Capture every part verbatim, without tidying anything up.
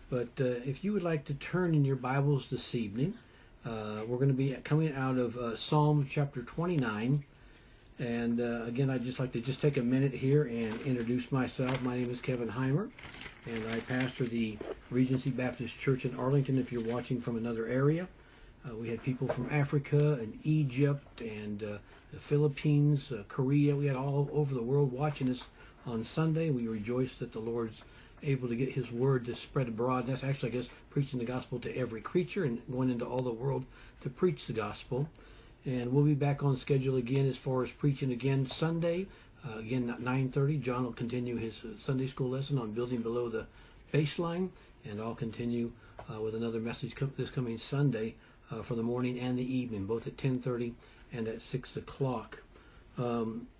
But uh, if you would like to turn in your Bibles this evening, uh, we're going to be coming out of uh, Psalm chapter twenty-nine. And uh, again, I'd just like to just take a minute here and introduce myself. My name is Kevin Heimer, and I pastor the Regency Baptist Church in Arlington. If you're watching from another area, uh, we had people from Africa and Egypt and uh, the Philippines, uh, Korea. We had all over the world watching us on Sunday. We rejoice that the Lord's able to get His word to spread abroad. And that's actually, I guess, preaching the gospel to every creature and going into all the world to preach the gospel. And we'll be back on schedule again as far as preaching again Sunday. Uh, again, at nine thirty, John will continue his uh, Sunday school lesson on building below the baseline. And I'll continue uh, with another message com- this coming Sunday uh, for the morning and the evening, both at ten thirty and at six o'clock. Um,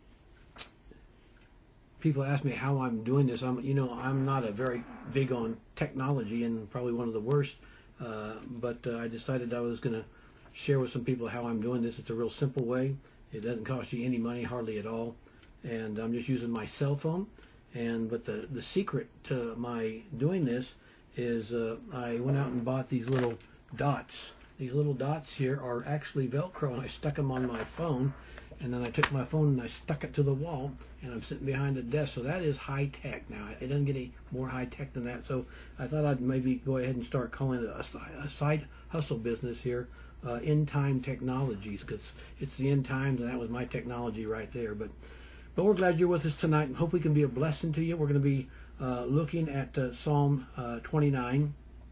people ask me how I'm doing this. I'm, you know, I'm not a very big on technology and probably one of the worst. Uh, but uh, I decided I was going to share with some people how I'm doing this. It's a real simple way. It doesn't cost you any money, hardly at all. And I'm just using my cell phone. And but the, the secret to my doing this is uh, I went out and bought these little dots. These little dots here are actually Velcro, and I stuck them on my phone. And then I took my phone and I stuck it to the wall, and I'm sitting behind a desk. So that is high tech now. It doesn't get any more high tech than that. So I thought I'd maybe go ahead and start calling it a, a side hustle business here. Uh, end time technologies, because it's the end times, and that was my technology right there. But but we're glad you're with us tonight, and hope we can be a blessing to you. We're going to be uh, looking at uh, Psalm uh, twenty-nine.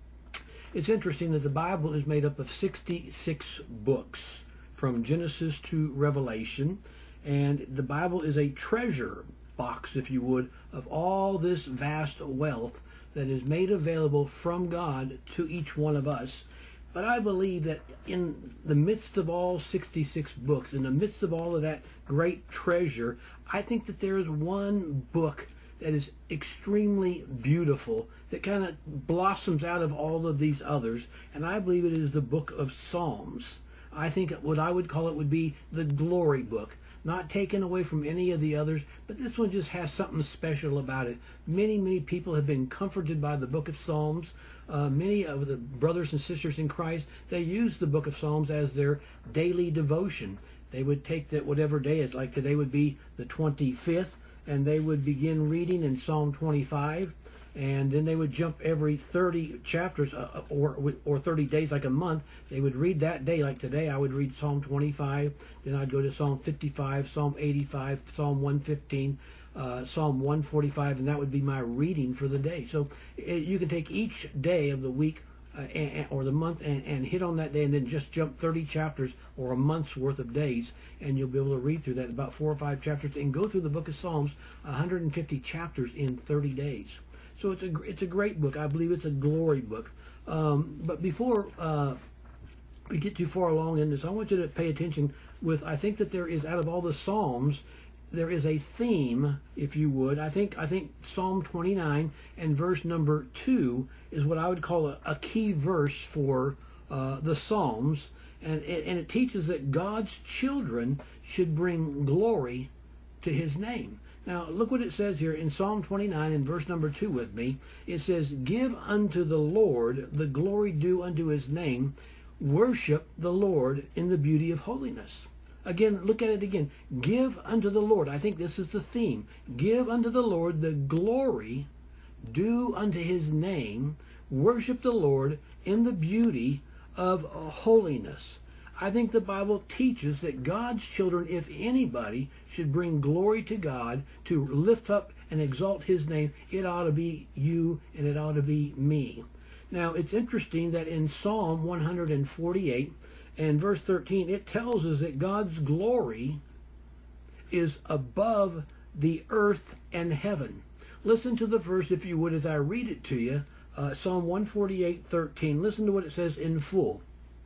It's interesting that the Bible is made up of sixty-six books from Genesis to Revelation, and the Bible is a treasure box, if you would, of all this vast wealth that is made available from God to each one of us. But I believe that in the midst of all sixty-six books, in the midst of all of that great treasure, I think that there is one book that is extremely beautiful, that kind of blossoms out of all of these others, and I believe it is the book of Psalms. I think what I would call it would be the glory book, not taken away from any of the others, but this one just has something special about it. Many, many people have been comforted by the book of Psalms. Uh, many of the brothers and sisters in Christ, they use the book of Psalms as their daily devotion. They would take that whatever day it's like today would be the twenty-fifth, and they would begin reading in Psalm twenty-five, and then they would jump every thirty chapters uh, or or thirty days, like a month. They would read that day. Like today, I would read Psalm twenty-five, then I'd go to Psalm fifty-five, Psalm eighty-five, Psalm one fifteen, uh, Psalm one forty-five, and that would be my reading for the day. So uh, you can take each day of the week uh, and, or the month and, and hit on that day, and then just jump thirty chapters or a month's worth of days, and you'll be able to read through that, about four or five chapters, and go through the book of Psalms, one hundred fifty chapters in thirty days. So it's a it's a great book. I believe it's a glory book. Um, but before uh, we get too far along in this, I want you to pay attention with, I think that there is, out of all the Psalms, there is a theme, if you would. I think I think Psalm twenty-nine and verse number two is what I would call a, a key verse for uh, the Psalms. And it, and it teaches that God's children should bring glory to His name. Now, look what it says here in Psalm twenty-nine and verse number two with me. It says, "Give unto the Lord the glory due unto His name. Worship the Lord in the beauty of holiness." Again, look at it again. Give unto the Lord. I think this is the theme. Give unto the Lord the glory due unto His name. Worship the Lord in the beauty of holiness. I think the Bible teaches that God's children, if anybody, should bring glory to God, to lift up and exalt His name. It ought to be you, and it ought to be me. Now, it's interesting that in Psalm one forty-eight and verse thirteen, it tells us that God's glory is above the earth and heaven. Listen to the verse, if you would, as I read it to you. Uh, Psalm one forty-eight, thirteen. Listen to what it says in full.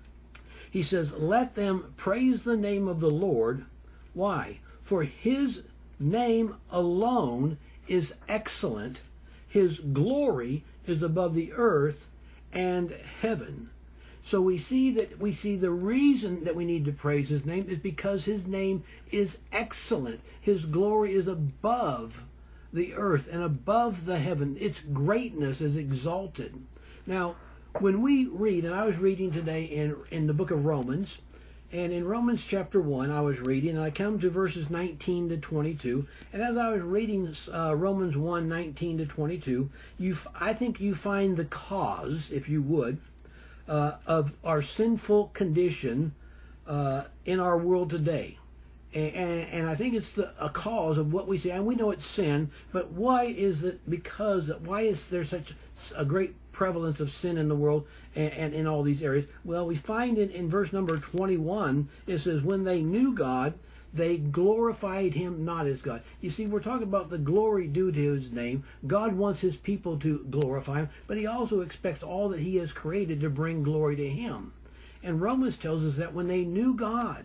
He says, "Let them praise the name of the Lord." Why? "For His name alone is excellent. His glory is above the earth and heaven." So we see that we see the reason that we need to praise His name is because His name is excellent. His glory is above the earth and above the heaven. Its greatness is exalted. Now, when we read, and I was reading today in in the book of Romans, and in Romans chapter one, I was reading, and I come to verses nineteen to twenty-two. And as I was reading uh, Romans one, nineteen to twenty-two, you, I think you find the cause, if you would, uh, of our sinful condition uh, in our world today. And, and, and I think it's the, a cause of what we see. And we know it's sin, but why is it because, why is there such a great prevalence of sin in the world and, and in all these areas? Well, we find it in verse number twenty-one. It says, when they knew God, they glorified him not as God. You see, we're talking about the glory due to his name. God wants his people to glorify him, but he also expects all that he has created to bring glory to him. And Romans tells us that when they knew God,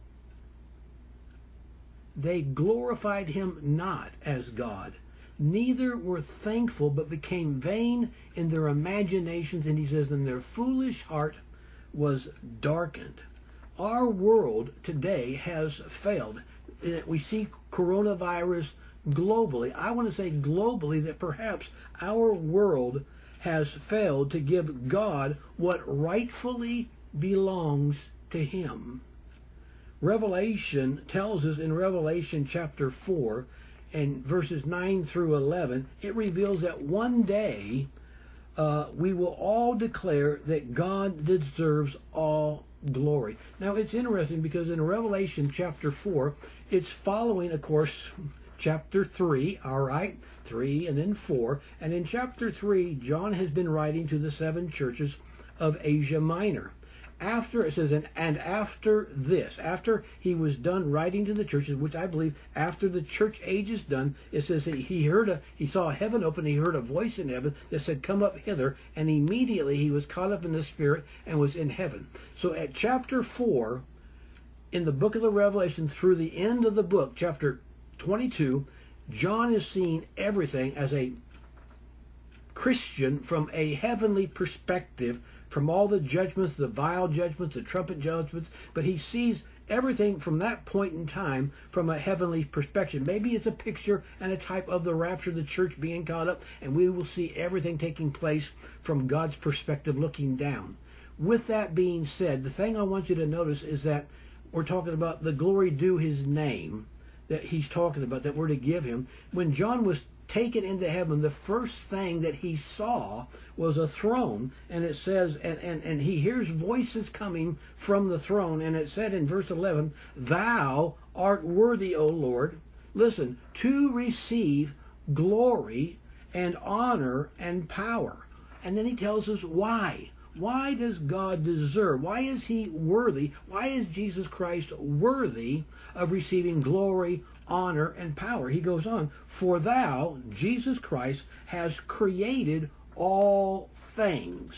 they glorified him not as God. Neither were thankful, but became vain in their imaginations. And he says, and their foolish heart was darkened. Our world today has failed. We see coronavirus globally. I want to say globally that perhaps our world has failed to give God what rightfully belongs to him. Revelation tells us in Revelation chapter four and verses nine through eleven, it reveals that one day uh, we will all declare that God deserves all glory. Now it's interesting because in Revelation chapter four, it's following, of course, chapter three, all right, three and then four. And in chapter three, John has been writing to the seven churches of Asia Minor. After, it says, and, and after this, after he was done writing to the churches, which I believe after the church age is done, it says that he heard a, he saw heaven open, he heard a voice in heaven that said, come up hither, and immediately he was caught up in the Spirit and was in heaven. So at chapter four, in the book of the Revelation, through the end of the book, chapter twenty-two, John is seeing everything as a Christian from a heavenly perspective, from all the judgments, the vial judgments, the trumpet judgments, but he sees everything from that point in time from a heavenly perspective. Maybe it's a picture and a type of the rapture, the church being caught up, and we will see everything taking place from God's perspective looking down. With that being said, the thing I want you to notice is that we're talking about the glory due his name that he's talking about, that we're to give him. When John was taken into heaven, the first thing that he saw was a throne, and it says, and, and, and he hears voices coming from the throne, and it said in verse eleven, thou art worthy, O Lord, listen, to receive glory and honor and power. And then he tells us why. Why does God deserve? Why is he worthy? Why is Jesus Christ worthy of receiving glory, honor, and power? He goes on, for thou, Jesus Christ, has created all things,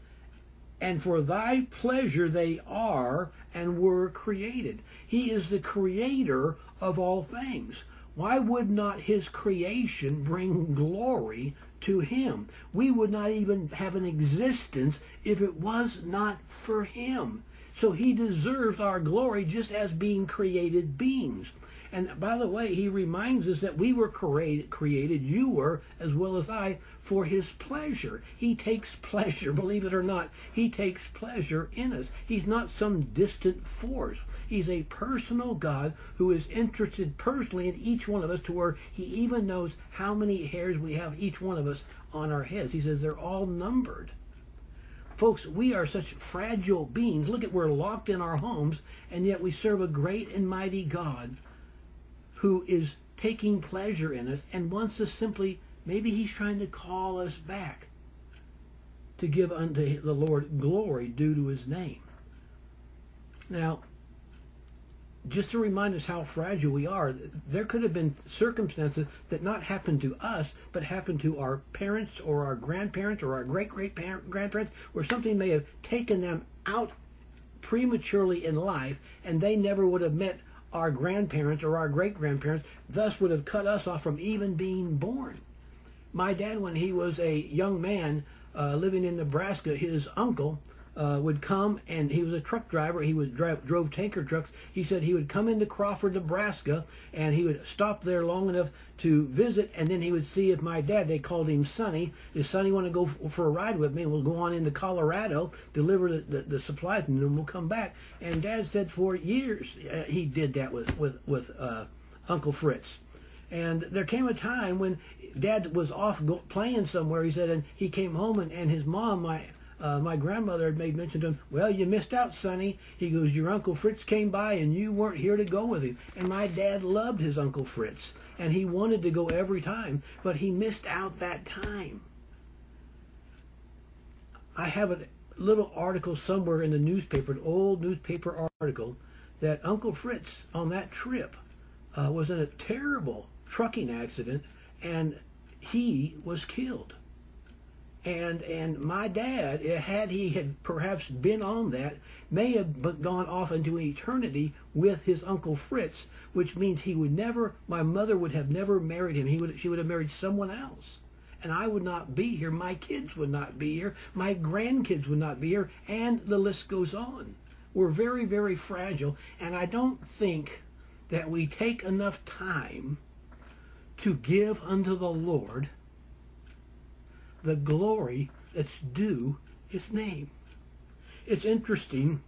and for thy pleasure they are and were created. He is the creator of all things. Why would not his creation bring glory to him? We would not even have an existence if it was not for him. So he deserves our glory just as being created beings. And by the way, he reminds us that we were created, created, you were, as well as I, for his pleasure. He takes pleasure, believe it or not, he takes pleasure in us. He's not some distant force. He's a personal God who is interested personally in each one of us, to where he even knows how many hairs we have, each one of us, on our heads. He says they're all numbered. Folks, we are such fragile beings. Look at, we're locked in our homes, and yet we serve a great and mighty God who is taking pleasure in us and wants us simply, maybe he's trying to call us back to give unto the Lord glory due to his name. Now, just to remind us how fragile we are, there could have been circumstances that not happened to us, but happened to our parents or our grandparents or our great-great-grandparents, where something may have taken them out prematurely in life, and they never would have met our grandparents or our great-grandparents, thus would have cut us off from even being born. My dad, when he was a young man uh, living in Nebraska, his uncle uh, would come, and he was a truck driver. He was drive, drove tanker trucks. He said he would come into Crawford, Nebraska, and he would stop there long enough to visit, and then he would see if my dad, they called him Sonny, if Sonny wanted to go f- for a ride with me, and we'll go on into Colorado, deliver the, the, the supplies, and then we'll come back. And Dad said for years uh, he did that with, with, with uh, Uncle Fritz. And there came a time when Dad was off go, playing somewhere, he said, and he came home, and, and his mom, my uh, my grandmother, had made mention to him, well, you missed out, Sonny. He goes, your Uncle Fritz came by, and you weren't here to go with him. And my dad loved his Uncle Fritz, and he wanted to go every time, but he missed out that time. I have a little article somewhere in the newspaper, an old newspaper article, that Uncle Fritz on that trip uh, was in a terrible trucking accident, and he was killed. And and my dad, had he had perhaps been on that, may have gone off into eternity with his Uncle Fritz, which means he would never, my mother would have never married him. He would, she would have married someone else. And I would not be here. My kids would not be here. My grandkids would not be here. And the list goes on. We're very, very fragile. And I don't think that we take enough time to give unto the Lord the glory that's due his name. It's interesting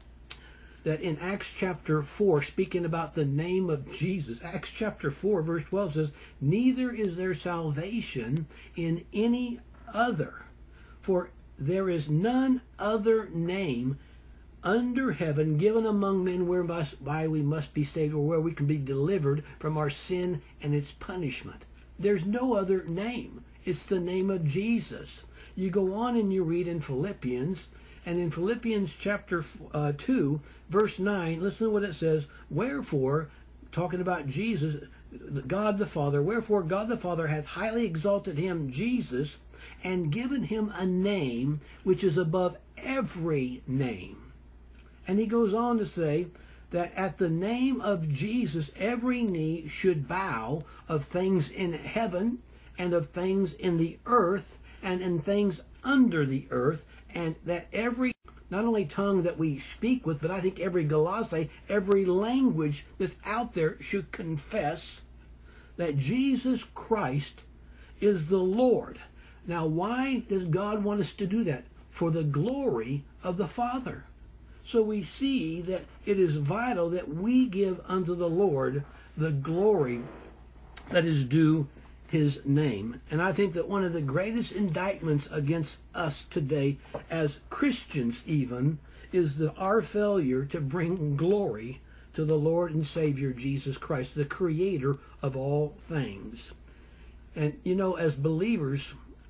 that in Acts chapter four, speaking about the name of Jesus, Acts chapter four, verse twelve says, neither is there salvation in any other, for there is none other name under heaven given among men whereby we must be saved, or where we can be delivered from our sin and its punishment. There's no other name. It's the name of Jesus. You go on and you read in Philippians, and in Philippians chapter uh, two, verse nine, listen to what it says. Wherefore, talking about Jesus, God the Father, wherefore God the Father hath highly exalted him, Jesus, and given him a name which is above every name. And he goes on to say that at the name of Jesus, every knee should bow, of things in heaven, and of things in the earth, and in things under the earth, and that every, not only tongue that we speak with, but I think every glossa, every language that's out there should confess that Jesus Christ is the Lord. Now, why does God want us to do that? For the glory of the Father. So we see that it is vital that we give unto the Lord the glory that is due his name. And I think that one of the greatest indictments against us today, as Christians even, is the, our failure to bring glory to the Lord and Savior Jesus Christ, the creator of all things. And you know, as believers,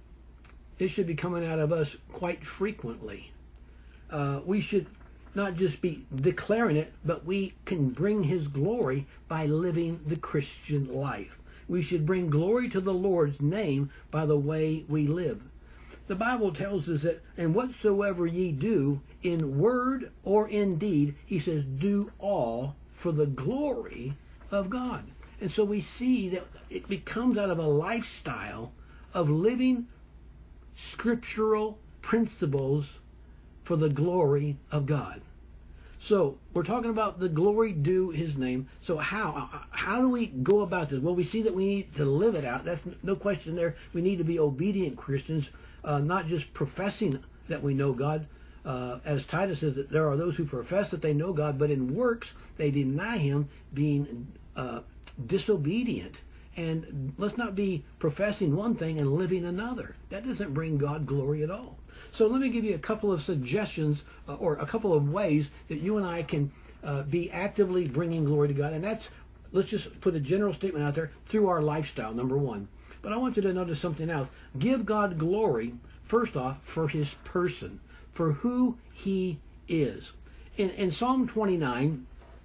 it should be coming out of us quite frequently. Uh, we should not just be declaring it, but we can bring his glory by living the Christian life. We should bring glory to the Lord's name by the way we live. The Bible tells us that, and whatsoever ye do, in word or in deed, he says, do all for the glory of God. And so we see that it becomes out of a lifestyle of living scriptural principles for the glory of God. So we're talking about the glory due his name. So how how do we go about this? Well, we see that we need to live it out. That's no question there. We need to be obedient Christians, uh, not just professing that we know God. Uh, as Titus says, that there are those who profess that they know God, but in works they deny him, being uh, disobedient. And let's not be professing one thing and living another. That doesn't bring God glory at all. So let me give you a couple of suggestions uh, or a couple of ways that you and I can uh, be actively bringing glory to God. And that's, let's just put a general statement out there, through our lifestyle, number one. But I want you to notice something else. Give God glory, first off, for his person, for who he is. In, in Psalm twenty-nine,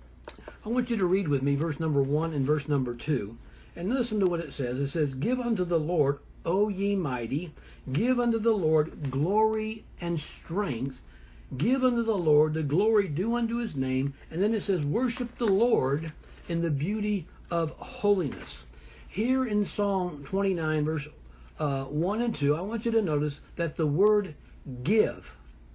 I want you to read with me verse number one and verse number two. And listen to what it says. It says, give unto the Lord, O ye mighty, give unto the Lord glory and strength. Give unto the Lord the glory due unto his name. And then it says, worship the Lord in the beauty of holiness. Here in Psalm twenty-nine, verse uh, one and two, I want you to notice that the word give,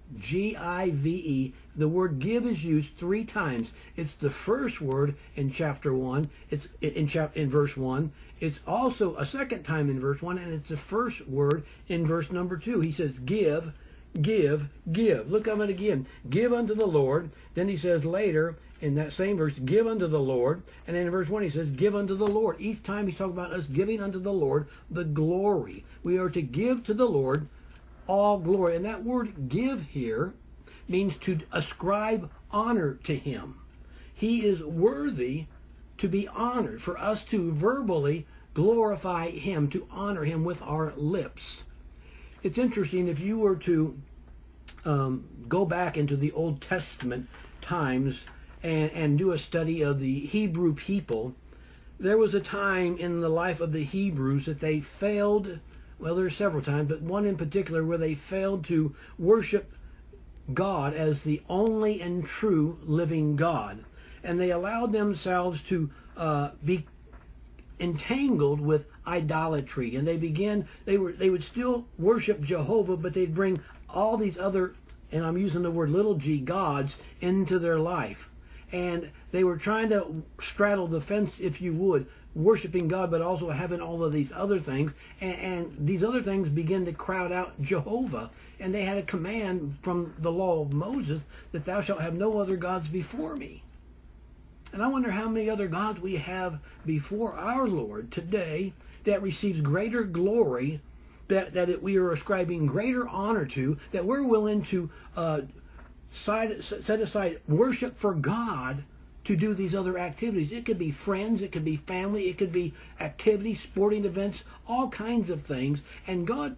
G I V E. The word give is used three times. It's the first word in chapter one. It's in chap in verse one. It's also a second time in verse one, and it's the first word in verse number two. He says, give, give, give. Look at it again. Give unto the Lord. Then he says later in that same verse, give unto the Lord. And then in verse one he says, give unto the Lord. Each time he's talking about us giving unto the Lord the glory. We are to give to the Lord all glory. And that word give here means to ascribe honor to him. He is worthy to be honored, for us to verbally glorify him, to honor him with our lips. It's interesting, if you were to um, go back into the Old Testament times and, and do a study of the Hebrew people, there was a time in the life of the Hebrews that they failed. Well, there's several times, but one in particular where they failed to worship God as the only and true living God. And they allowed themselves to uh, be entangled with idolatry. And they began, they were, they would still worship Jehovah, but they'd bring all these other, and I'm using the word little g, gods into their life. And they were trying to straddle the fence, if you would, worshiping God, but also having all of these other things. And, and these other things began to crowd out Jehovah. And they had a command from the law of Moses that thou shalt have no other gods before me. And I wonder how many other gods we have before our Lord today that receives greater glory, that, that it, we are ascribing greater honor to, that we're willing to uh, side, set aside worship for God to do these other activities. It could be friends, it could be family, it could be activities, sporting events, all kinds of things. And God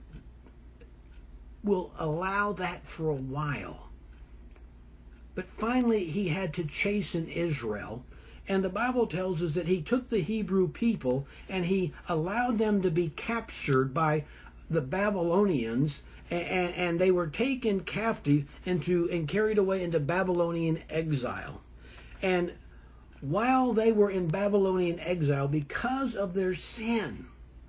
will allow that for a while. But finally, he had to chasten Israel. And the Bible tells us that he took the Hebrew people and he allowed them to be captured by the Babylonians, and, and they were taken captive into and carried away into Babylonian exile. And while they were in Babylonian exile, because of their sin,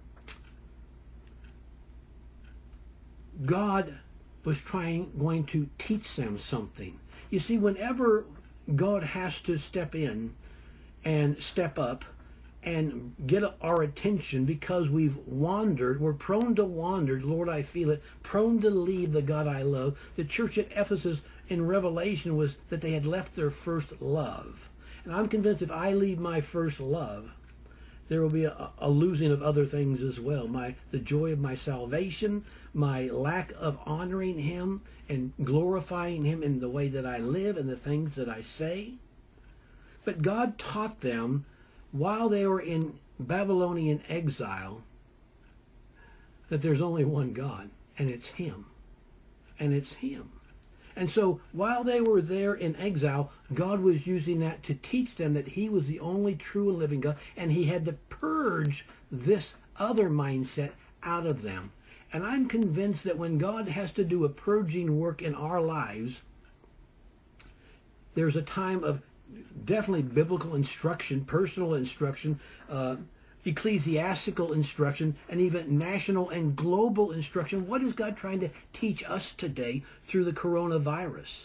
God was trying, going to teach them something. You see, whenever God has to step in and step up and get our attention because we've wandered, we're prone to wander, Lord, I feel it, prone to leave the God I love. The church at Ephesus in Revelation was that they had left their first love. And I'm convinced if I leave my first love, there will be a, a losing of other things as well. My the joy of my salvation, my lack of honoring him and glorifying him in the way that I live and the things that I say. But God taught them while they were in Babylonian exile that there's only one God, and it's him. And it's him. And so while they were there in exile, God was using that to teach them that he was the only true and living God, and he had to purge this other mindset out of them. And I'm convinced that when God has to do a purging work in our lives, there's a time of definitely biblical instruction, personal instruction, uh, ecclesiastical instruction, and even national and global instruction. What is God trying to teach us today through the coronavirus?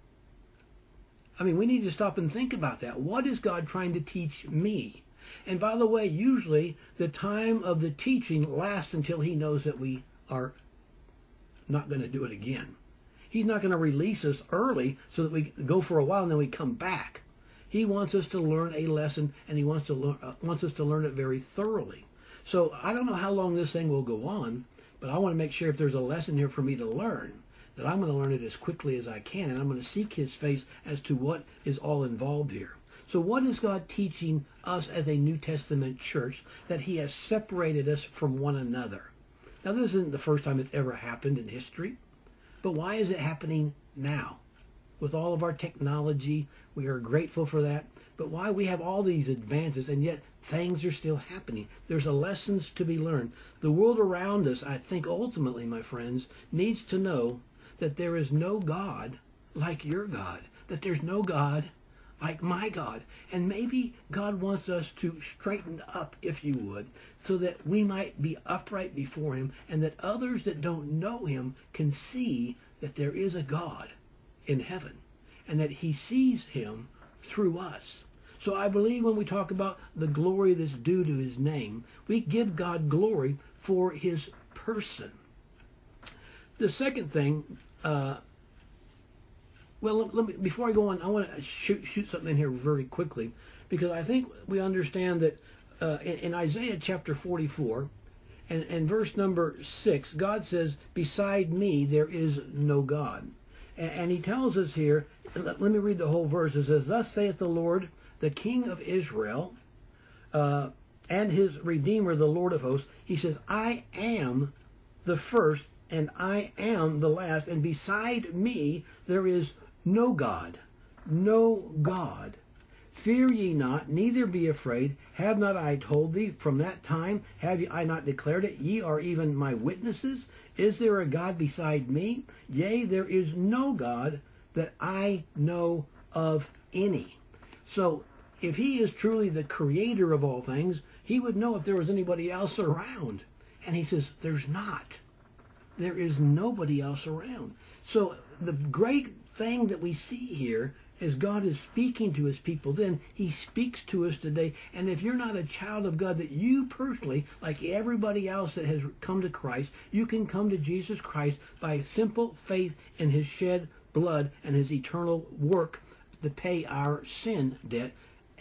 I mean, we need to stop and think about that. What is God trying to teach me? And by the way, usually the time of the teaching lasts until he knows that we are not going to do it again. He's not going to release us early so that we go for a while and then we come back. He wants us to learn a lesson, and he wants to learn, uh, wants us to learn it very thoroughly. So I don't know how long this thing will go on, but I want to make sure if there's a lesson here for me to learn, that I'm going to learn it as quickly as I can, and I'm going to seek his face as to what is all involved here. So what is God teaching us as a New Testament church that he has separated us from one another? Now, this isn't the first time it's ever happened in history, but why is it happening now? With all of our technology, we are grateful for that. But why we have all these advances and yet things are still happening? There's a lessons to be learned. The world around us, I think ultimately, my friends, needs to know that there is no God like your God. That there's no God like my God. And maybe God wants us to straighten up, if you would, so that we might be upright before him and that others that don't know him can see that there is a God in heaven and that he sees him through us. So I believe when we talk about the glory that's due to his name, we give God glory for his person. The second thing, uh, well, let, let me, before I go on, I want to shoot, shoot something in here very quickly, because I think we understand that uh, in, in Isaiah chapter forty-four, and, and verse number six, God says, beside me there is no God. And, and he tells us here, let, let me read the whole verse. It says, thus saith the Lord, the King of Israel, uh, and his Redeemer, the Lord of hosts. He says, I am the first, and I am the last, and beside me there is no God, no God. Fear ye not, neither be afraid. Have not I told thee from that time? Have I not declared it? Ye are even my witnesses. Is there a God beside me? Yea, there is no God that I know of any. So, if he is truly the creator of all things, he would know if there was anybody else around. And he says, there's not. There is nobody else around. So the great thing that we see here is God is speaking to his people then. He speaks to us today. And if you're not a child of God, that you personally, like everybody else that has come to Christ, you can come to Jesus Christ by simple faith in his shed blood and his eternal work to pay our sin debt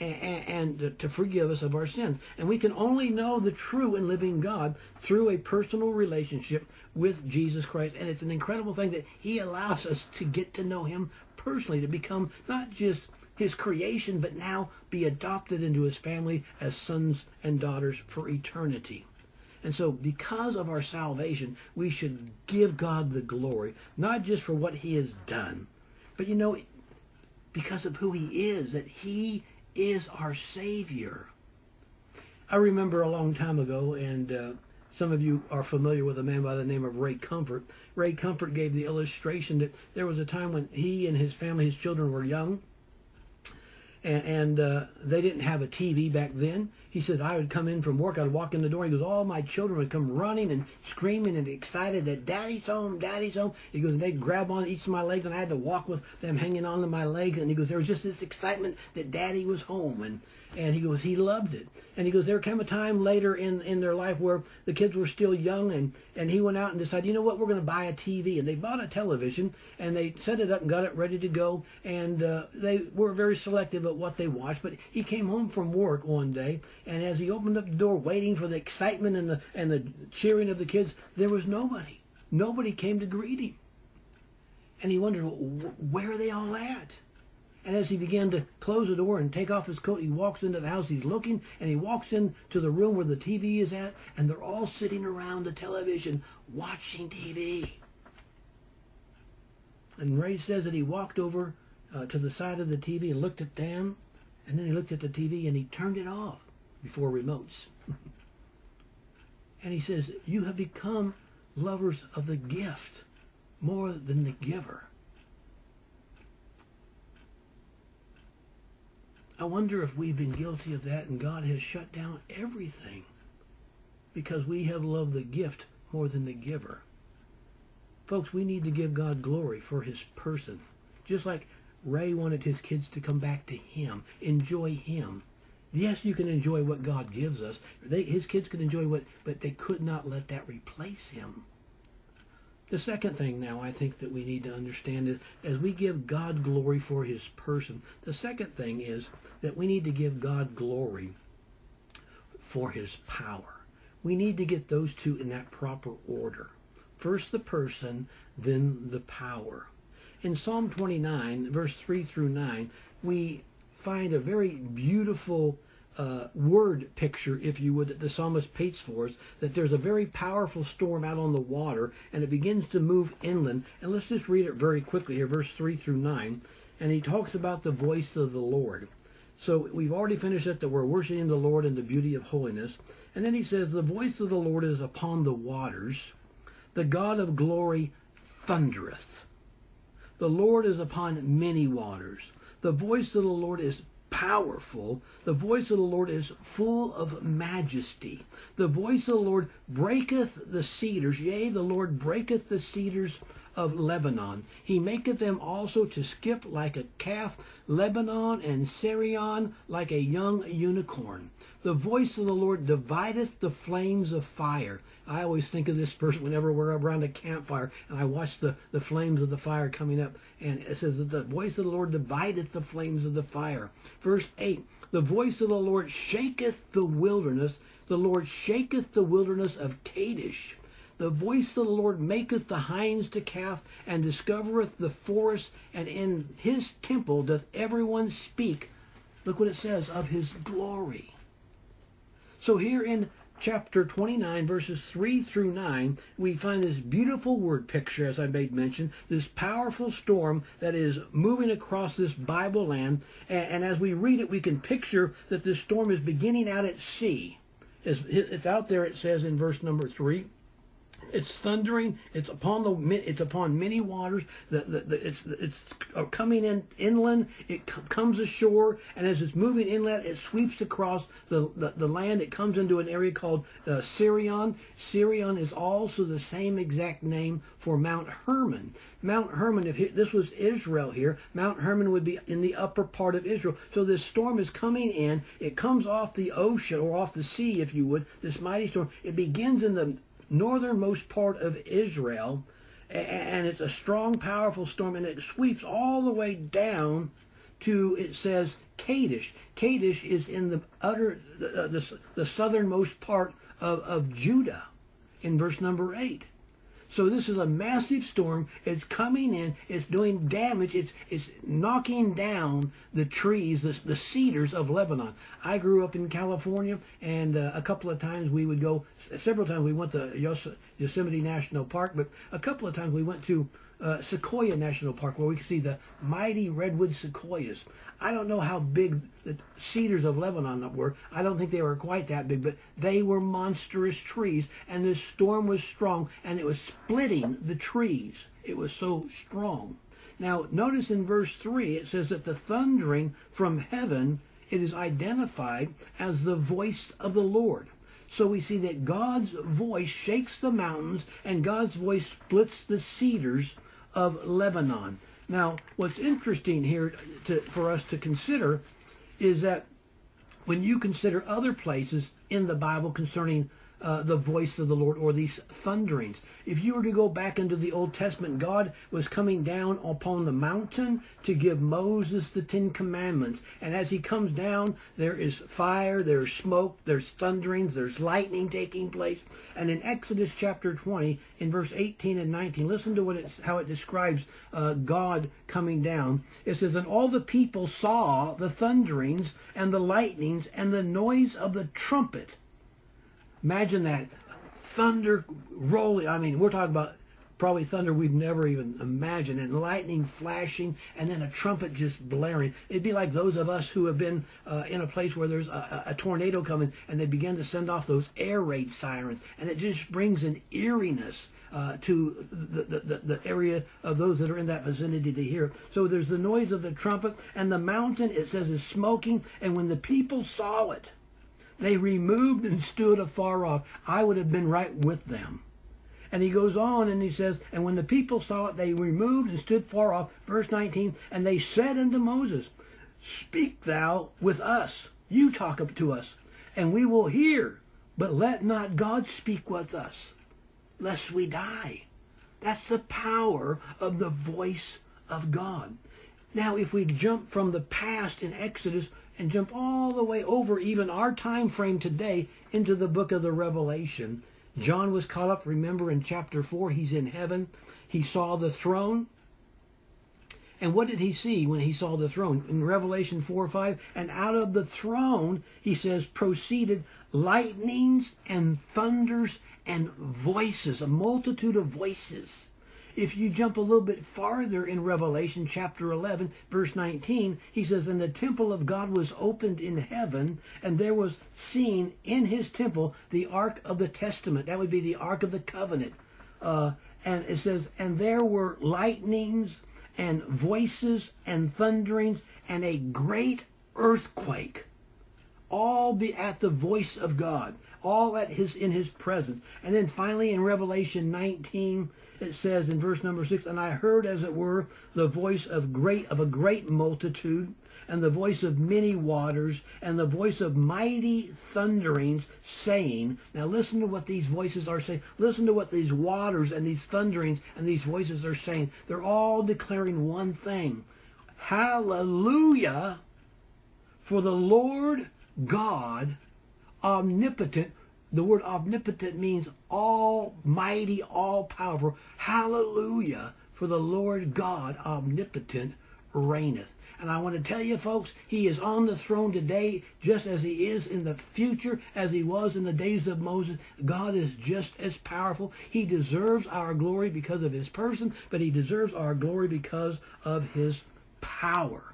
and to forgive us of our sins. And we can only know the true and living God through a personal relationship with Jesus Christ. And it's an incredible thing that he allows us to get to know him personally, to become not just his creation, but now be adopted into his family as sons and daughters for eternity. And so because of our salvation, we should give God the glory, not just for what he has done, but you know, because of who he is, that he is our Savior. I remember a long time ago, and uh, some of you are familiar with a man by the name of Ray Comfort. Ray Comfort gave the illustration that there was a time when he and his family, his children were young, and, and uh, they didn't have a T V back then. He says, I would come in from work, I'd walk in the door, he goes, all my children would come running and screaming and excited that Daddy's home, Daddy's home. He goes, and they'd grab on each of my legs, and I had to walk with them hanging on to my legs. And he goes, there was just this excitement that Daddy was home. And And he goes, he loved it. And he goes, there came a time later in, in their life where the kids were still young, and, and he went out and decided, you know what, we're going to buy a T V. And they bought a television, and they set it up and got it ready to go. And uh, they were very selective at what they watched. But he came home from work one day, and as he opened up the door, waiting for the excitement and the, and the cheering of the kids, there was nobody. Nobody came to greet him. And he wondered, where are they all at? And as he began to close the door and take off his coat, he walks into the house. He's looking, and he walks into the room where the T V is at, and they're all sitting around the television watching T V. And Ray says that he walked over uh, to the side of the T V and looked at them, and then he looked at the T V and he turned it off before remotes. And he says, you have become lovers of the gift more than the giver. I wonder if we've been guilty of that, and God has shut down everything because we have loved the gift more than the giver. Folks, we need to give God glory for his person. Just like Ray wanted his kids to come back to him, enjoy him. Yes, you can enjoy what God gives us. They, his kids could enjoy what, but they could not let that replace him. The second thing now I think that we need to understand is as we give God glory for his person, the second thing is that we need to give God glory for his power. We need to get those two in that proper order. First the person, then the power. In Psalm twenty-nine, verse three through nine, we find a very beautiful Uh, word picture, if you would, that the psalmist paints for us, that there's a very powerful storm out on the water, and it begins to move inland. And let's just read it very quickly here, verse three through nine. And he talks about the voice of the Lord. So we've already finished it, that we're worshiping the Lord in the beauty of holiness. And then he says, the voice of the Lord is upon the waters. The God of glory thundereth. The Lord is upon many waters. The voice of the Lord is powerful. The voice of the Lord is full of majesty. The voice of the Lord breaketh the cedars. Yea, the Lord breaketh the cedars of Lebanon. He maketh them also to skip like a calf, Lebanon and Sirion like a young unicorn. The voice of the Lord divideth the flames of fire. I always think of this verse whenever we're around a campfire and I watch the, the flames of the fire coming up. And it says that the voice of the Lord divideth the flames of the fire. Verse eight, the voice of the Lord shaketh the wilderness. The Lord shaketh the wilderness of Kadesh. The voice of the Lord maketh the hinds to calf, and discovereth the forest, and in his temple doth everyone speak. Look what it says, of his glory. So here in chapter twenty-nine, verses three through nine, we find this beautiful word picture, as I made mention, this powerful storm that is moving across this Bible land. And, and as we read it, we can picture that this storm is beginning out at sea. It's, it's out there, it says in verse number three. It's thundering. It's upon the. It's upon many waters. The, the, the, it's it's coming in inland. It c- comes ashore, and as it's moving inland, it sweeps across the, the, the land. It comes into an area called uh, Sirion. Sirion is also the same exact name for Mount Hermon. Mount Hermon, if he, this was Israel here, Mount Hermon would be in the upper part of Israel. So this storm is coming in. It comes off the ocean, or off the sea, if you would. This mighty storm. It begins in the northernmost part of Israel, and it's a strong, powerful storm, and it sweeps all the way down to, it says, Kadesh. Kadesh is in the utter, the, the, the southernmost part of, of Judah, in verse number eight. So this is a massive storm. It's coming in. It's doing damage. It's it's knocking down the trees, the, the cedars of Lebanon. I grew up in California, and uh, a couple of times we would go, several times we went to Yos- Yosemite National Park, but a couple of times we went to uh, Sequoia National Park, where we could see the mighty redwood sequoias. I don't know how big the cedars of Lebanon were. I don't think they were quite that big, but they were monstrous trees, and this storm was strong, and it was splitting the trees. It was so strong. Now, notice in verse three, it says that the thundering from heaven, it is identified as the voice of the Lord. So we see that God's voice shakes the mountains, and God's voice splits the cedars of Lebanon. Now, what's interesting here to, for us to consider is that when you consider other places in the Bible concerning uh, the voice of the Lord, or these thunderings, if you were to go back into the Old Testament, God was coming down upon the mountain to give Moses the Ten Commandments. And as he comes down, there is fire, there's smoke, there's thunderings, there's lightning taking place. And in Exodus chapter twenty, in verse eighteen and nineteen, listen to what it's, how it describes uh, God coming down. It says, and all the people saw the thunderings and the lightnings and the noise of the trumpet. Imagine that. Thunder rolling. I mean, we're talking about probably thunder we've never even imagined, and lightning flashing, and then a trumpet just blaring. It'd be like those of us who have been uh, in a place where there's a, a tornado coming, and they begin to send off those air raid sirens, and it just brings an eeriness uh, to the, the, the, the area of those that are in that vicinity to hear. So there's the noise of the trumpet, and the mountain, it says, is smoking, and when the people saw it, they removed and stood afar off. I would have been right with them. And he goes on and he says, and when the people saw it, they removed and stood far off. Verse nineteen, and they said unto Moses, speak thou with us. You talk up to us, and we will hear. But let not God speak with us, lest we die. That's the power of the voice of God. Now, if we jump from the past in Exodus and jump all the way over even our time frame today into the book of the Revelation, John was caught up, remember in chapter four, he's in heaven. He saw the throne. And what did he see when he saw the throne? In Revelation four five, and out of the throne, he says, proceeded lightnings and thunders and voices, a multitude of voices. If you jump a little bit farther in Revelation chapter eleven, verse nineteen, he says, and the temple of God was opened in heaven, and there was seen in his temple the ark of the testament. That would be the ark of the covenant. Uh, and it says, and there were lightnings and voices and thunderings and a great earthquake. All be at the voice of God, all at his in his presence. And then finally in Revelation nineteen, it says in verse number six, and I heard, as it were, the voice of great of a great multitude, and the voice of many waters, and the voice of mighty thunderings, saying, now listen to what these voices are saying. Listen to what these waters and these thunderings and these voices are saying. They're all declaring one thing. Hallelujah, for the Lord God omnipotent. The word omnipotent means almighty, all-powerful. Hallelujah, for the Lord God omnipotent reigneth. And I want to tell you, folks, he is on the throne today just as he is in the future, as he was in the days of Moses. God is just as powerful. He deserves our glory because of his person, but he deserves our glory because of his power.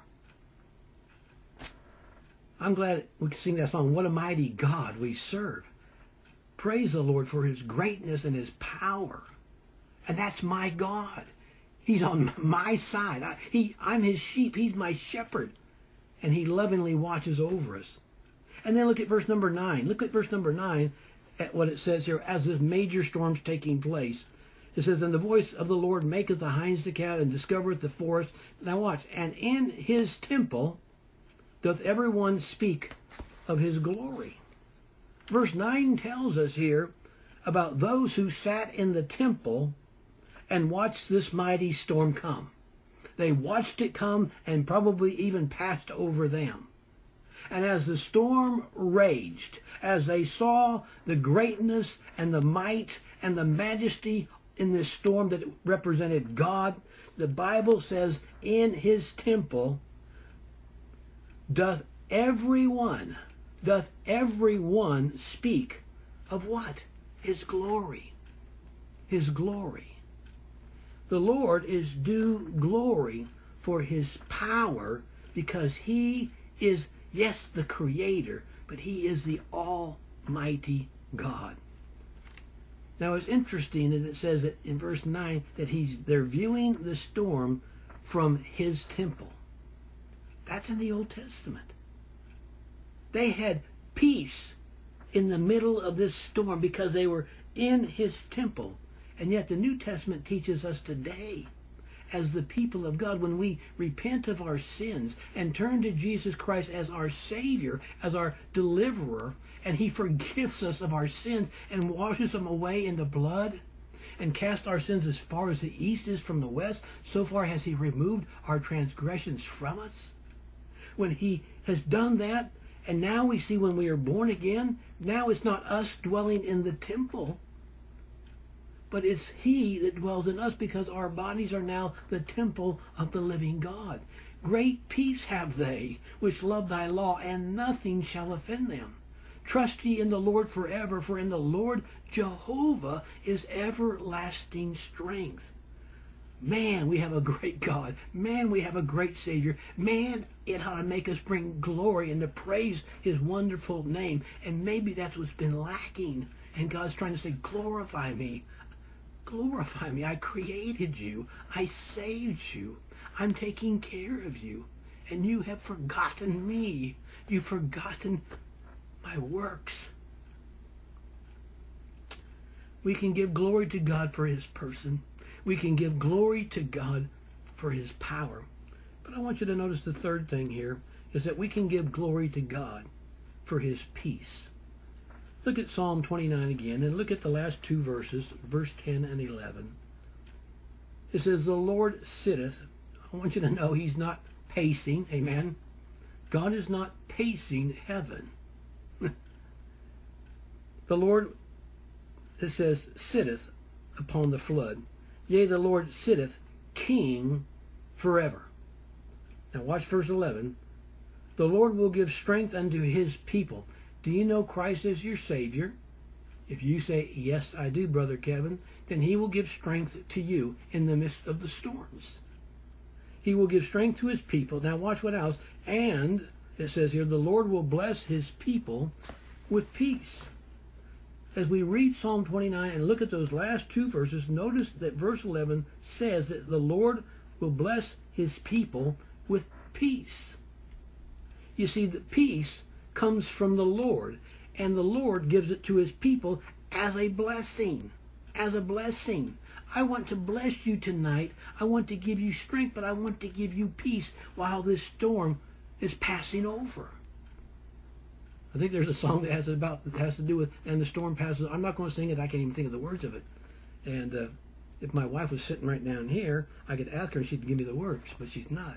I'm glad we can sing that song, What a Mighty God We Serve. Praise the Lord for his greatness and his power. And that's my God. He's on my side. I, he, I'm his sheep. He's my shepherd. And he lovingly watches over us. And then look at verse number nine. Look at verse number nine, at what it says here, as this major storm's taking place. It says, and the voice of the Lord maketh the hinds to calve, and discovereth the forest. Now watch. And in his temple doth everyone speak of his glory. Verse nine tells us here about those who sat in the temple and watched this mighty storm come. They watched it come and probably even passed over them. And as the storm raged, as they saw the greatness and the might and the majesty in this storm that represented God, the Bible says, in his temple doth everyone, doth everyone speak of what? His glory. His glory. The Lord is due glory for his power because he is, yes, the creator, but he is the almighty God. Now it's interesting that it says that in verse nine that he's they're viewing the storm from his temple. That's in the Old Testament. They had peace in the middle of this storm because they were in his temple. And yet the New Testament teaches us today, as the people of God, when we repent of our sins and turn to Jesus Christ as our Savior, as our deliverer, and he forgives us of our sins and washes them away in the blood and casts our sins as far as the east is from the west, so far has he removed our transgressions from us. When he has done that, and now we see when we are born again, now it's not us dwelling in the temple, but it's he that dwells in us because our bodies are now the temple of the living God. Great peace have they which love thy law, and nothing shall offend them. Trust ye in the Lord forever, for in the Lord Jehovah is everlasting strength. Man, we have a great God. Man, we have a great Savior. Man, it ought to make us bring glory and to praise his wonderful name. And maybe that's what's been lacking. And God's trying to say, glorify me. Glorify me. I created you. I saved you. I'm taking care of you. And you have forgotten me. You've forgotten my works. We can give glory to God for his person. We can give glory to God for his power. But I want you to notice the third thing here is that we can give glory to God for his peace. Look at Psalm twenty-nine again, and look at the last two verses, verse ten and eleven. It says, the Lord sitteth. I want you to know he's not pacing. Amen. God is not pacing heaven. The Lord, it says, sitteth upon the flood. Yea, the Lord sitteth king forever. Now watch verse eleven. The Lord will give strength unto his people. Do you know Christ is your Savior? If you say, yes, I do, Brother Kevin, then he will give strength to you in the midst of the storms. He will give strength to his people. Now watch what else. And it says here, the Lord will bless his people with peace. As we read Psalm twenty-nine and look at those last two verses, notice that verse eleven says that the Lord will bless his people with peace. You see, the peace comes from the Lord, and the Lord gives it to his people as a blessing. As a blessing. I want to bless you tonight. I want to give you strength, but I want to give you peace while this storm is passing over. I think there's a song that has about that has to do with, and the storm passes. I'm not going to sing it. I can't even think of the words of it. And uh, if my wife was sitting right down here, I could ask her and she'd give me the words, but she's not.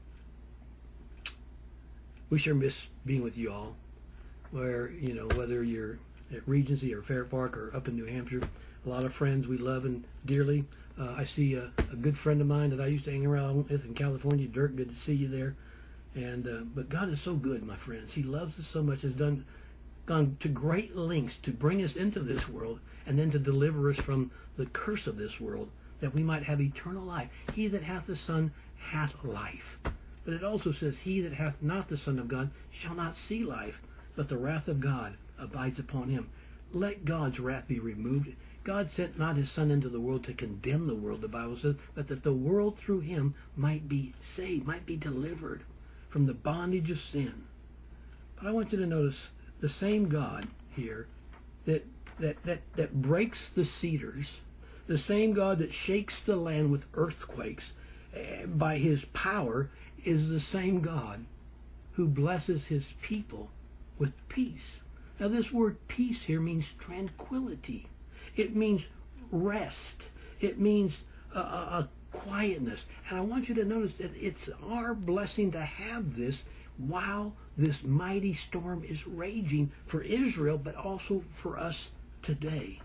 We sure miss being with you all, where, you know, whether you're at Regency or Fair Park or up in New Hampshire, a lot of friends we love and dearly. Uh, I see a, a good friend of mine that I used to hang around with in California, Dirk. Good to see you there. And uh, but God is so good, my friends. He loves us so much. Has done gone to great lengths to bring us into this world and then to deliver us from the curse of this world, that we might have eternal life. He that hath the Son hath life. But it also says, he that hath not the Son of God shall not see life, but the wrath of God abides upon him. Let God's wrath be removed. God sent not his Son into the world to condemn the world, the Bible says, but that the world through him might be saved, might be delivered from the bondage of sin. But I want you to notice the same God here that that that, that breaks the cedars, the same God that shakes the land with earthquakes uh, by his power, is the same God who blesses his people with peace. Now this word peace here means tranquility. It means rest. It means a, a, a quietness. And I want you to notice that it's our blessing to have this while this mighty storm is raging for Israel, but also for us today.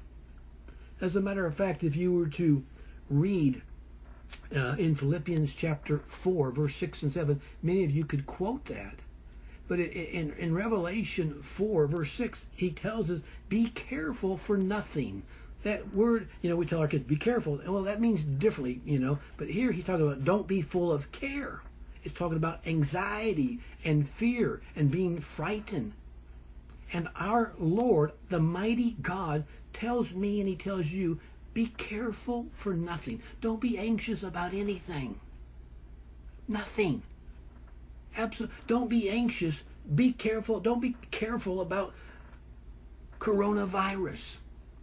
As a matter of fact, if you were to read uh, in Philippians chapter four, verse six and seven, many of you could quote that. But in, in Revelation four, verse six, he tells us, be careful for nothing. That word, you know, we tell our kids, be careful. Well, that means differently, you know. But here he's talking about don't be full of care. It's talking about anxiety and fear and being frightened. And our Lord, the mighty God, tells me and he tells you, be careful for nothing. Don't be anxious about anything. Nothing. Absolutely. Don't be anxious. Be careful. Don't be careful about coronavirus.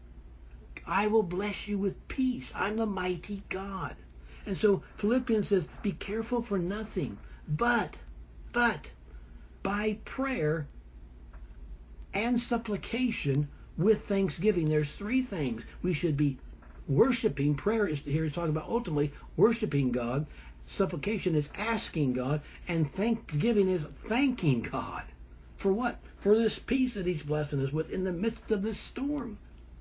I will bless you with peace. I'm the mighty God. And so Philippians says, be careful for nothing, but, but, by prayer and supplication with thanksgiving. There's three things. We should be worshiping. Prayer is here is talking about ultimately worshiping God. Supplication is asking God, and thanksgiving is thanking God. For what? For this peace that he's blessing us with in the midst of this storm.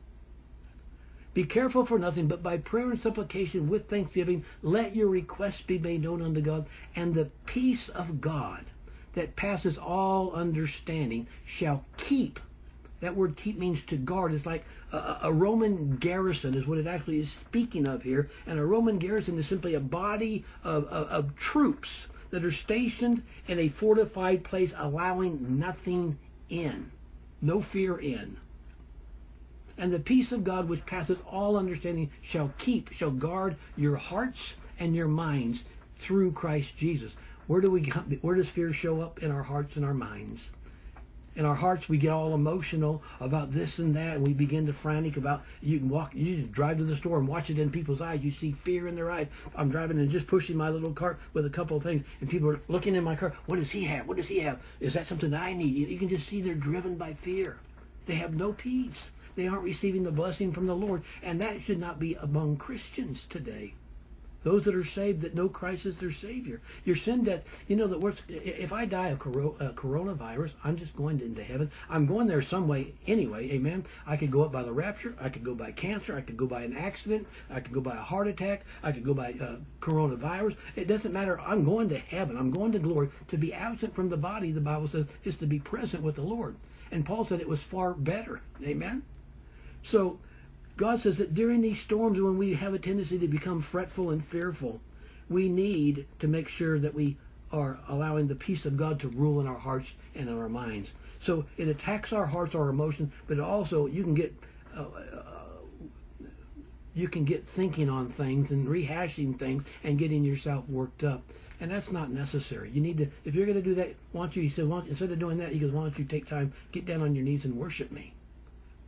Be careful for nothing, but by prayer and supplication with thanksgiving, let your requests be made known unto God, and the peace of God that passes all understanding shall keep. That word keep means to guard. It's like a, a Roman garrison is what it actually is speaking of here. And a Roman garrison is simply a body of, of, of troops that are stationed in a fortified place, allowing nothing in. No fear in. And the peace of God which passes all understanding shall keep, shall guard your hearts and your minds through Christ Jesus. Where do we where does fear show up? In our hearts and our minds. In our hearts, we get all emotional about this and that, and we begin to frantic about, you can walk, you just drive to the store and watch it in people's eyes. You see fear in their eyes. I'm driving and just pushing my little cart with a couple of things, and people are looking in my car. What does he have? What does he have? Is that something that I need? You can just see they're driven by fear. They have no peace. They aren't receiving the blessing from the Lord, and that should not be among Christians today. Those that are saved, that know Christ as their Savior. Your sin debt, you know, that works. If I die of coro- uh, coronavirus, I'm just going into heaven. I'm going there some way anyway, amen? I could go up by the rapture. I could go by cancer. I could go by an accident. I could go by a heart attack. I could go by uh, coronavirus. It doesn't matter. I'm going to heaven. I'm going to glory. To be absent from the body, the Bible says, is to be present with the Lord. And Paul said it was far better, amen? So God says that during these storms, when we have a tendency to become fretful and fearful, we need to make sure that we are allowing the peace of God to rule in our hearts and in our minds. So it attacks our hearts, our emotions, but also you can get uh, uh, you can get thinking on things and rehashing things and getting yourself worked up. And that's not necessary. You need to, if you're going to do that, why don't you, he said, why don't, instead of doing that, he goes, why don't you take time, get down on your knees and worship me.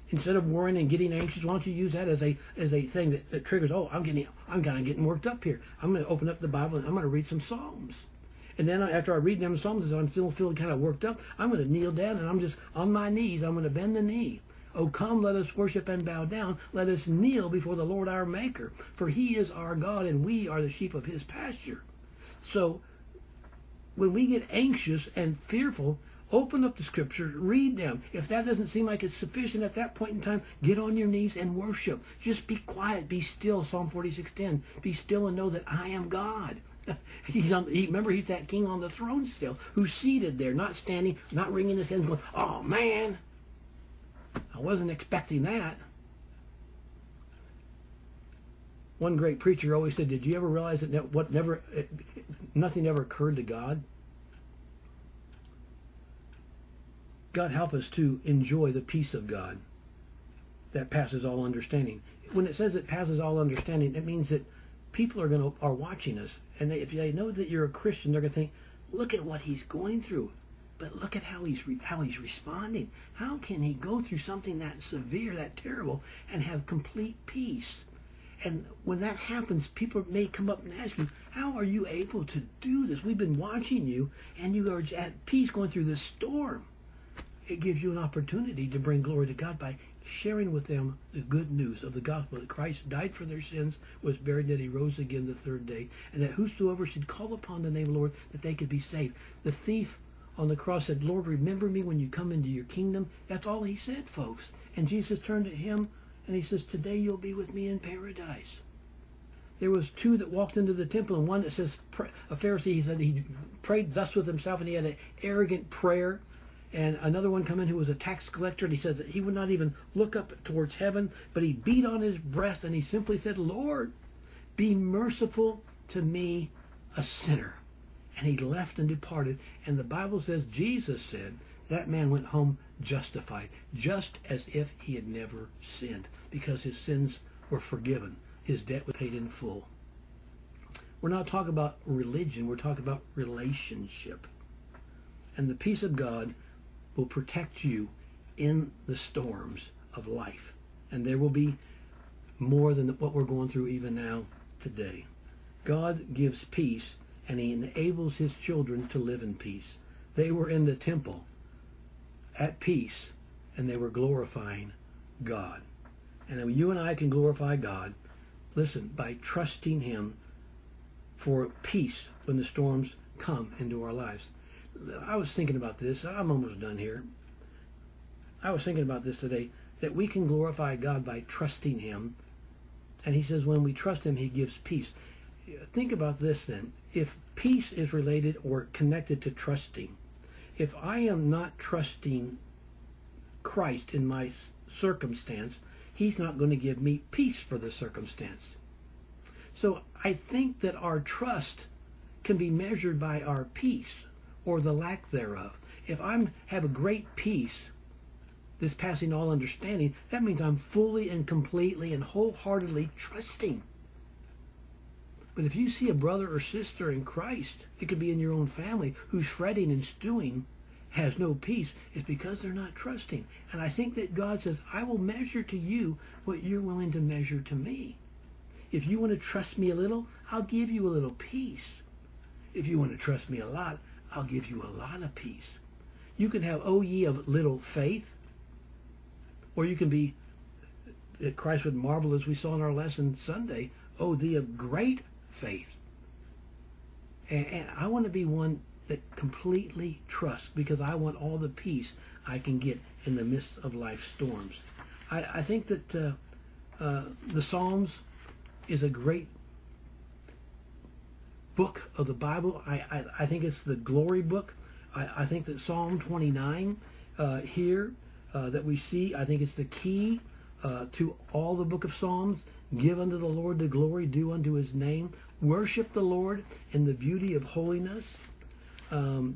Instead of worrying and getting anxious, why don't you use that as a as a thing that, that triggers, oh, I'm getting I'm kind of getting worked up here. I'm going to open up the Bible and I'm going to read some Psalms. And then after I read them Psalms, as I'm still feeling kind of worked up, I'm going to kneel down and I'm just on my knees. I'm going to bend the knee. Oh, come, let us worship and bow down. Let us kneel before the Lord our Maker. For he is our God and we are the sheep of his pasture. So when we get anxious and fearful, open up the scriptures, read them. If that doesn't seem like it's sufficient at that point in time, get on your knees and worship. Just be quiet, be still, Psalm forty-six ten. Be still and know that I am God. He's on, he, remember, he's that king on the throne still, who's seated there, not standing, not wringing his hands going, oh man, I wasn't expecting that. One great preacher always said, did you ever realize that ne- what never, it, nothing ever occurred to God? God help us to enjoy the peace of God that passes all understanding. When it says it passes all understanding, it means that people are going to are watching us, and they, if they know that you're a Christian, they're going to think, "Look at what he's going through, but look at how he's re, how he's responding. How can he go through something that severe, that terrible, and have complete peace?" And when that happens, people may come up and ask you, "How are you able to do this? We've been watching you, and you are at peace going through this storm." It gives you an opportunity to bring glory to God by sharing with them the good news of the gospel, that Christ died for their sins, was buried, that he rose again the third day, and that whosoever should call upon the name of the Lord, that they could be saved. The thief on the cross said, "Lord, remember me when you come into your kingdom." That's all he said, folks. And Jesus turned to him and he says, "Today you'll be with me in paradise." There was two that walked into the temple, and one that says, a Pharisee, he said he prayed thus with himself, and he had an arrogant prayer. And another one come in who was a tax collector, and he says that he would not even look up towards heaven, but he beat on his breast and he simply said, "Lord, be merciful to me, a sinner." And he left and departed. And the Bible says, Jesus said, that man went home justified, just as if he had never sinned, because his sins were forgiven. His debt was paid in full. We're not talking about religion, we're talking about relationship. And the peace of God will protect you in the storms of life. And there will be more than what we're going through even now today. God gives peace, and he enables his children to live in peace. They were in the temple at peace, and they were glorifying God. And you and I can glorify God, listen, by trusting him for peace when the storms come into our lives. I was thinking about this. I'm almost done here. I was thinking about this today, that we can glorify God by trusting him. And he says when we trust him, he gives peace. Think about this then. If peace is related or connected to trusting, if I am not trusting Christ in my circumstance, he's not going to give me peace for the circumstance. So I think that our trust can be measured by our peace, or the lack thereof. If I have a great peace, this passing all understanding, that means I'm fully and completely and wholeheartedly trusting. But if you see a brother or sister in Christ, it could be in your own family, who's fretting and stewing, has no peace, it's because they're not trusting. And I think that God says, I will measure to you what you're willing to measure to me. If you want to trust me a little, I'll give you a little peace. If you want to trust me a lot, I'll give you a lot of peace. You can have, oh ye of little faith, or you can be, Christ would marvel, as we saw in our lesson Sunday, oh thee of great faith. And, and I want to be one that completely trusts, because I want all the peace I can get in the midst of life's storms. I, I think that uh, uh, the Psalms is a great book of the Bible. I, I, I think it's the glory book. I, I think that Psalm twenty-nine uh, here uh, that we see, I think it's the key uh, to all the book of Psalms. Give unto the Lord the glory due unto his name. Worship the Lord in the beauty of holiness. Um,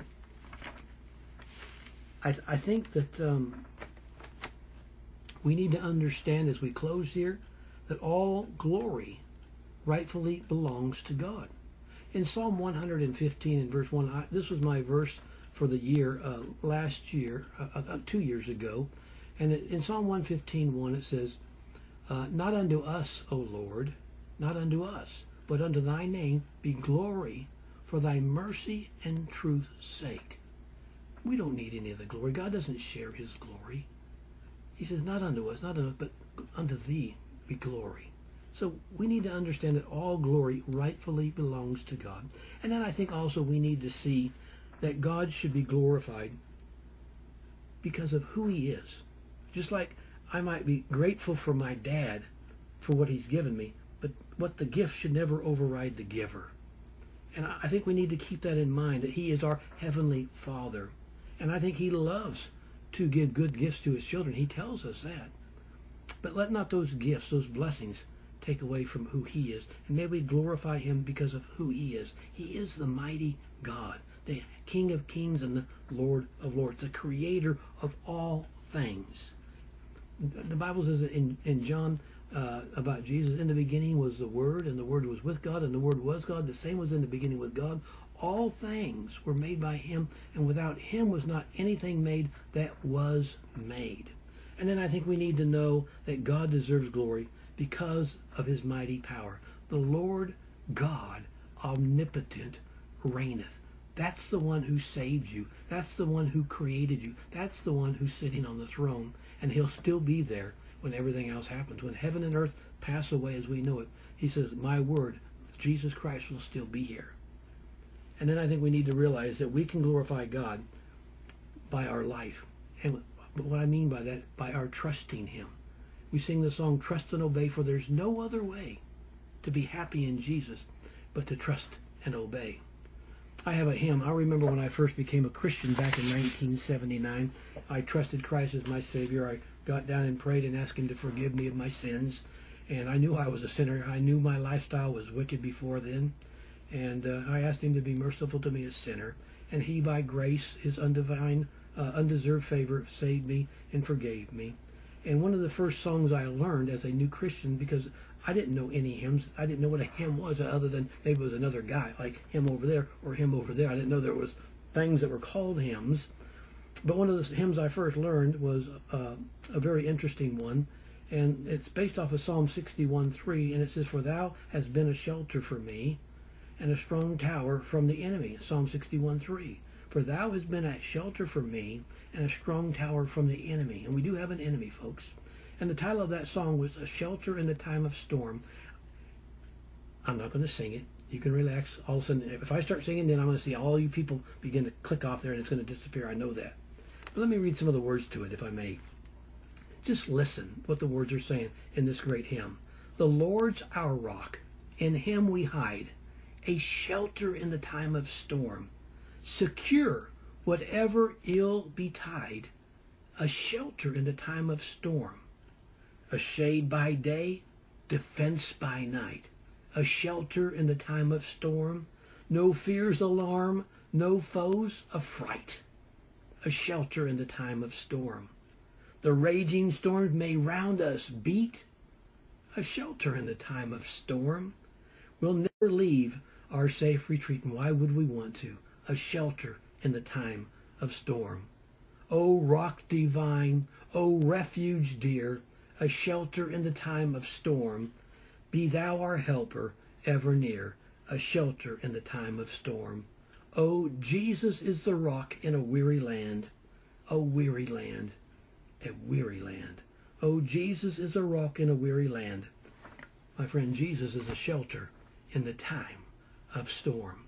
I, I think that um, we need to understand as we close here that all glory rightfully belongs to God. In Psalm one hundred fifteen and verse one, I, this was my verse for the year uh, last year, uh, uh, two years ago, And in Psalm one fifteen, one, it says, uh, not unto us, O Lord, not unto us, but unto thy name be glory for thy mercy and truth's sake. We don't need any of the glory. God doesn't share his glory. He says, not unto us, not unto us, but unto thee be glory. So we need to understand that all glory rightfully belongs to God. And then I think also we need to see that God should be glorified because of who he is. Just like I might be grateful for my dad for what he's given me, but what the gift should never override the giver. And I think we need to keep that in mind, that he is our heavenly Father. And I think he loves to give good gifts to his children. He tells us that. But let not those gifts, those blessings, take away from who he is. And may we glorify him because of who he is. He is the mighty God, the King of kings and the Lord of lords, the creator of all things. The Bible says in, in John uh, about Jesus, in the beginning was the Word, and the Word was with God, and the Word was God. The same was in the beginning with God. All things were made by him, and without him was not anything made that was made. And then I think we need to know that God deserves glory because of his mighty power. The Lord God, omnipotent, reigneth. That's the one who saved you. That's the one who created you. That's the one who's sitting on the throne. And he'll still be there when everything else happens. When heaven and earth pass away as we know it, he says, my word, Jesus Christ will still be here. And then I think we need to realize that we can glorify God by our life. And but what I mean by that, by our trusting him. We sing the song, Trust and Obey, for there's no other way to be happy in Jesus but to trust and obey. I have a hymn. I remember when I first became a Christian back in nineteen seventy-nine. I trusted Christ as my Savior. I got down and prayed and asked him to forgive me of my sins. And I knew I was a sinner. I knew my lifestyle was wicked before then. And uh, I asked him to be merciful to me, a sinner. And he, by grace, his undivine, uh, undeserved favor, saved me and forgave me. And one of the first songs I learned as a new Christian, because I didn't know any hymns. I didn't know what a hymn was other than maybe it was another guy, like him over there or him over there. I didn't know there was things that were called hymns. But one of the hymns I first learned was uh, a very interesting one. And it's based off of Psalm sixty-one three. And it says, for thou hast been a shelter for me and a strong tower from the enemy. Psalm sixty-one three. For thou hast been a shelter for me and a strong tower from the enemy. And we do have an enemy, folks. And the title of that song was A Shelter in the Time of Storm. I'm not going to sing it. You can relax. All of a sudden, if I start singing, then I'm going to see all you people begin to click off there and it's going to disappear. I know that. But let me read some of the words to it, if I may. Just listen what the words are saying in this great hymn. The Lord's our rock. In him we hide. A shelter in the time of storm. Secure whatever ill betide. A shelter in the time of storm. A shade by day, defense by night. A shelter in the time of storm. No fears alarm, no foes affright. A shelter in the time of storm. The raging storms may round us beat. A shelter in the time of storm. We'll never leave our safe retreat, and why would we want to? A shelter in the time of storm. O rock divine, O refuge dear, a shelter in the time of storm. Be thou our helper ever near, a shelter in the time of storm. O Jesus is the rock in a weary land, a weary land, a weary land. O Jesus is a rock in a weary land. My friend, Jesus is a shelter in the time of storm.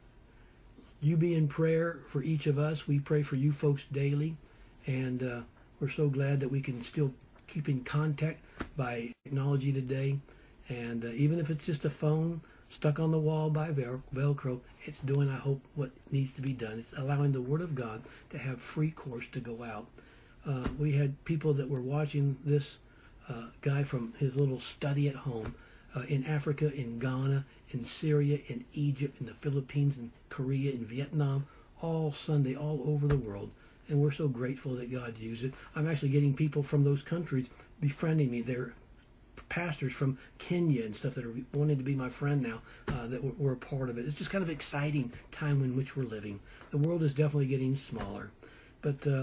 You be in prayer for each of us. We pray for you folks daily, and uh, we're so glad that we can still keep in contact by technology today. And uh, even if it's just a phone stuck on the wall by vel- Velcro, it's doing, I hope, what needs to be done. It's allowing the Word of God to have free course to go out. Uh, we had people that were watching this uh, guy from his little study at home uh, in Africa, in Ghana, in Syria, in Egypt, in the Philippines, in Korea, in Vietnam, all Sunday, all over the world. And we're so grateful that God used it. I'm actually getting people from those countries befriending me. They're pastors from Kenya and stuff that are wanting to be my friend now, uh, that we're, we're a part of it. It's just kind of exciting time in which we're living. The world is definitely getting smaller. But uh,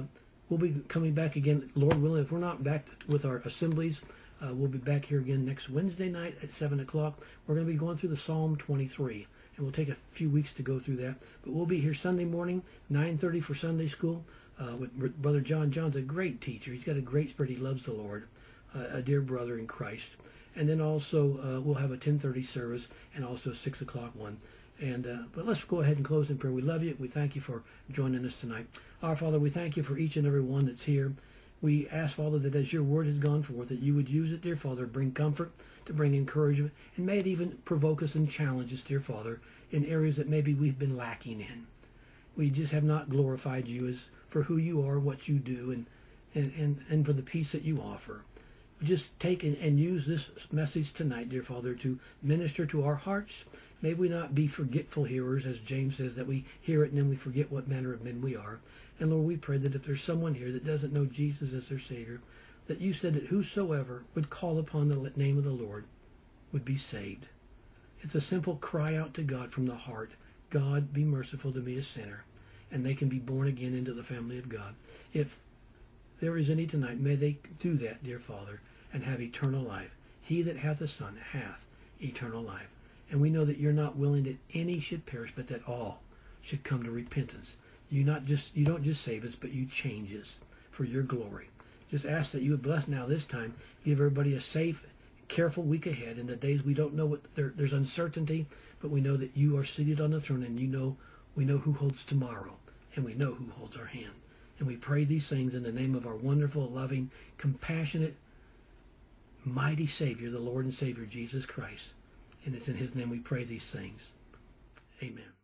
we'll be coming back again, Lord willing. If we're not back with our assemblies, uh, we'll be back here again next Wednesday night at seven o'clock. We're going to be going through the Psalm twenty-three, and we'll take a few weeks to go through that. But we'll be here Sunday morning, nine thirty for Sunday school, uh, with Brother John. John's a great teacher. He's got a great spirit. He loves the Lord, uh, a dear brother in Christ. And then also uh, we'll have a ten thirty service and also a six o'clock one. And uh, but let's go ahead and close in prayer. We love you. We thank you for joining us tonight. Our Father, we thank you for each and every one that's here. We ask, Father, that as your word has gone forth, that you would use it, dear Father, to bring comfort, to bring encouragement, and may it even provoke us and challenge us, dear Father, in areas that maybe we've been lacking in. We just have not glorified you as for who you are, what you do, and and, and, and for the peace that you offer. Just take and, and use this message tonight, dear Father, to minister to our hearts. May we not be forgetful hearers, as James says, that we hear it and then we forget what manner of men we are. And Lord, we pray that if there's someone here that doesn't know Jesus as their Savior, that you said that whosoever would call upon the name of the Lord would be saved. It's a simple cry out to God from the heart. God, be merciful to me, a sinner. And they can be born again into the family of God. If there is any tonight, may they do that, dear Father, and have eternal life. He that hath a Son hath eternal life. And we know that you're not willing that any should perish, but that all should come to repentance. You not just you don't just save us, but you change us for your glory. Just ask that you would bless now this time. Give everybody a safe, careful week ahead. In the days we don't know what there, there's uncertainty, but we know that you are seated on the throne, and you know we know who holds tomorrow, and we know who holds our hand. And we pray these things in the name of our wonderful, loving, compassionate, mighty Savior, the Lord and Savior, Jesus Christ. And it's in his name we pray these things. Amen.